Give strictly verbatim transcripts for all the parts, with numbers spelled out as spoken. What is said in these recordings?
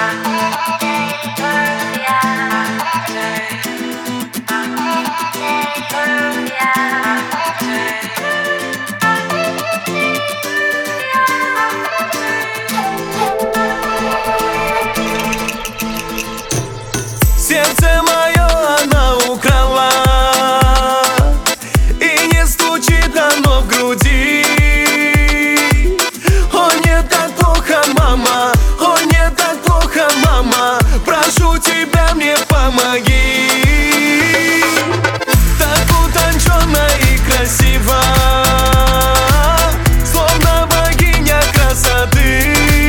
Сердце мое она украла, и не стучит оно в груди. О, не так плохо, мама, о, не так плохо, мама, прошу тебя, мне помоги. Так утонченно и красиво, словно богиня красоты.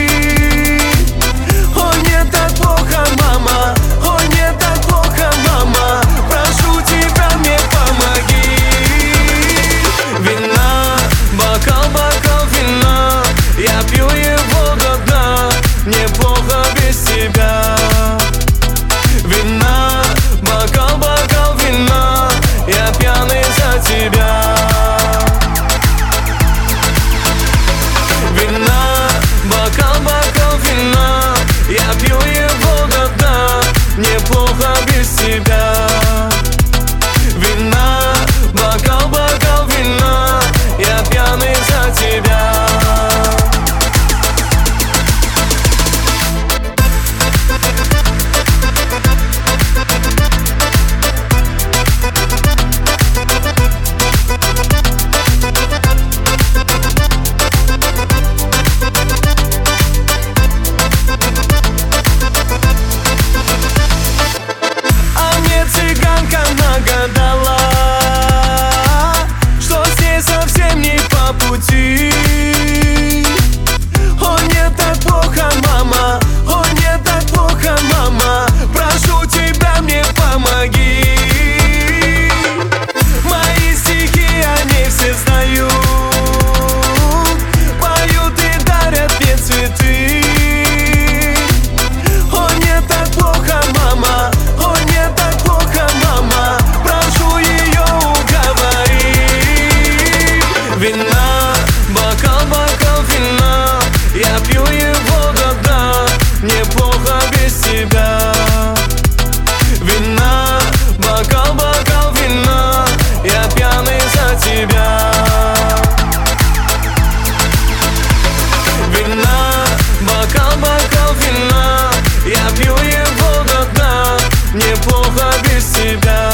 О, не так плохо, мама, о, не так плохо, мама, прошу тебя, мне помоги. Вина, бокал, бокал вина, я пью его до дна, неплохо без тебя. Вина, бокал, бокал вина, я пьяный за тебя. Вина, бокал, бокал вина, я пью его до дна, неплохо без тебя. Вина, бокал, бокал вина, я пьяный за тебя. Цыганка нагадала, что с ней совсем не по пути. О, не так плохо, мама, о, не так плохо, мама, прошу тебя, мне помоги. Мои стихи они все знают, поют и дарят мне цветы. О, не так плохо, мама, о, не так плохо, мама, прошу ее уговори. Вина, бокал, бокал вина, я пью его до дна, неплохо без тебя. Вина, бокал, бокал вина, я пьяный за тебя. Вина, бокал, бокал вина, я пью его до дна, неплохо без тебя.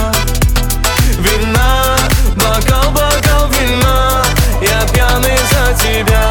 Вина, бокал, бокал вина, я пьяный за тебя.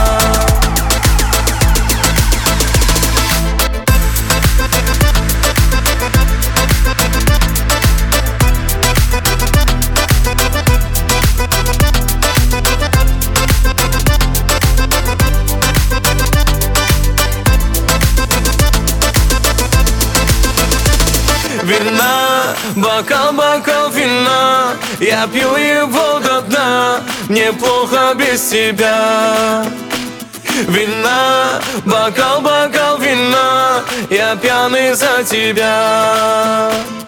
Вина, бокал, бокал вина, я пью его до дна, неплохо без тебя. Вина, бокал, бокал вина, я пьяный за тебя.